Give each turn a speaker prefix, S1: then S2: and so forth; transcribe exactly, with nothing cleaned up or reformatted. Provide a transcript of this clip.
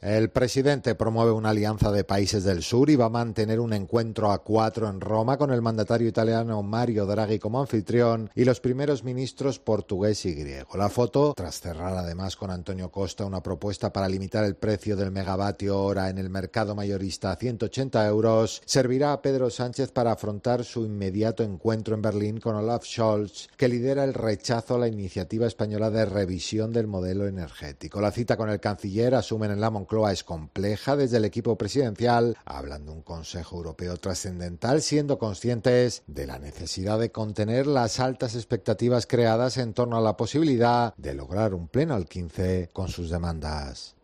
S1: El presidente promueve una alianza de países del sur y va a mantener un encuentro a cuatro en Roma con el mandatario italiano Mario Draghi como anfitrión y los primeros ministros portugués y griego. La foto, tras cerrar además con Antonio Costa una propuesta para limitar el precio del megavatio hora en el mercado mayorista a ciento ochenta euros, servirá a Pedro Sánchez para afrontar su inmediato encuentro en Berlín con Olaf Scholz, que lidera el rechazo a la iniciativa española de revisión del modelo energético. La cita con el canciller, asumen en la Moncloa, es compleja. Desde el equipo presidencial hablan de un Consejo Europeo trascendental, siendo conscientes de la necesidad de contener las altas expectativas creadas en torno a la posibilidad de lograr un pleno al quince con sus demandas.